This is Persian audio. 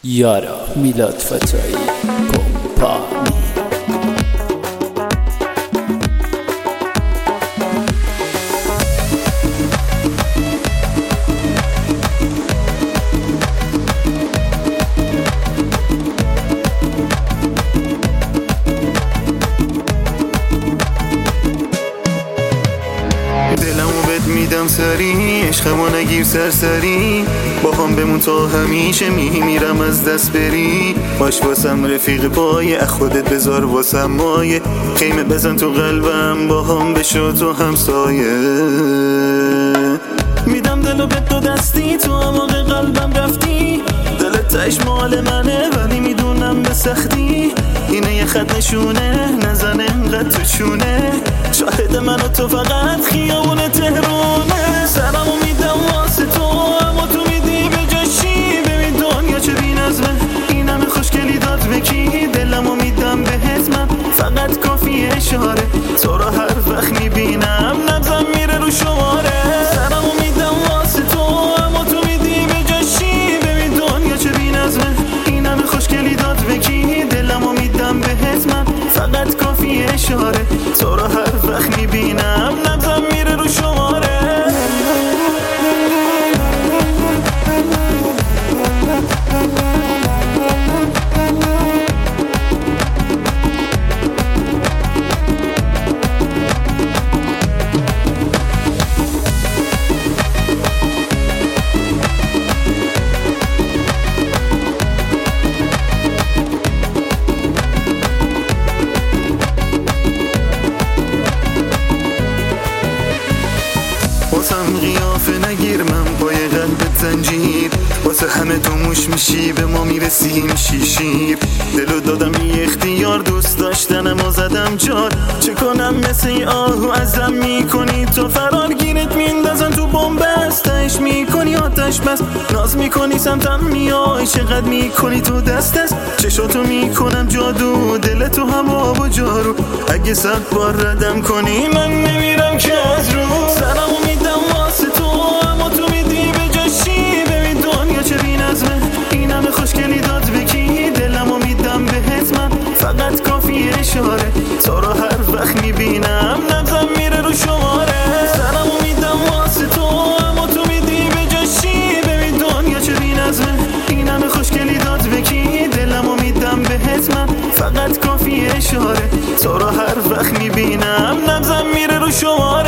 یارا میلاد فتایی کمپانی. دلمو بهت میدم سری، عشقمو نگیر سرسری، با هم بمون تا همیشه، میمیرم از دست بری. باش واسم رفیق پایه، خودت بذار واسم مایه، خیمه بزن تو قلبم، با هم بشو تو همسایه. میدم دلو به تو دستی، تو عمق قلبم رفتی، دلت تاش مال منه ولی میدونم به سختی. اینه یه خط نشونه، نزن انقدر تو چونه، شاهد من و تو فقط خیابون تهرونه. سرمو میدم واسه تو، اما تو میدی به جاشی، ببین دنیا چه بی نظمه، این همه خوشگلی داد به کی؟ دلمو میدم بهت من، فقط کافی اشاره، تو رو هر وقت میبینم نبضم میره رو شماره. سرمو میدم واسه تو، اما تو میدی به جاشی، ببین دنیا چه بی نظمه، این همه خوشگلی داد به کی؟ دلمو میدم بهت من، فقط کافی اشاره، تو رو هر وقت میبینم نبضم میره رو شماره. واسم قیافه نگیر، من پای قلبت زنجیر، واسه همه تو موش میشی، به ما میرسیم شیشیر. دلو دادم بی اختیار، دوست داشتنم و زدم جار، چه کنم مثل ای آهو ازم میکنی تو فرار، گیرت میندازن تو بومبست، تاش میکنی آتش بس، ناز میکنی سمتم میای، چقدر میکنی تو دست است، چشاتو میکنم جادو، دل تو هوا و جارو، اگه 100 بار ردم کنی من نمیرم که از رو. سرمو میدم واسه تو، اما تو میدی به جاشی، ببین دنیا چه بی نظمه، این همه خوشگلی داد به کی؟ دلمو میدم بهت من، فقط کافی اشاره، تو رو هر وقت میبینم نبضم میره رو شماره. سرمو میدم واسه تو، اما تو میدی به جاشی، ببین دنیا چه بی نظمه، این همه خوشگلی داد به کی؟ دلمو میدم بهت من، فقط کافی اشاره، تو رو هر وقت میبینم نبضم میره رو شماره.